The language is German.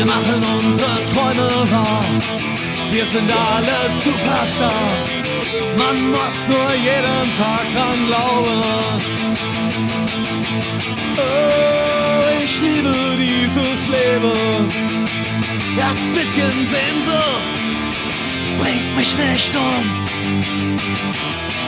Wir machen unsere Träume wahr. Wir sind alle Superstars. Man muss nur jeden Tag dran glauben. Oh, ich liebe dieses Leben. Das bisschen Sehnsucht bringt mich nicht um.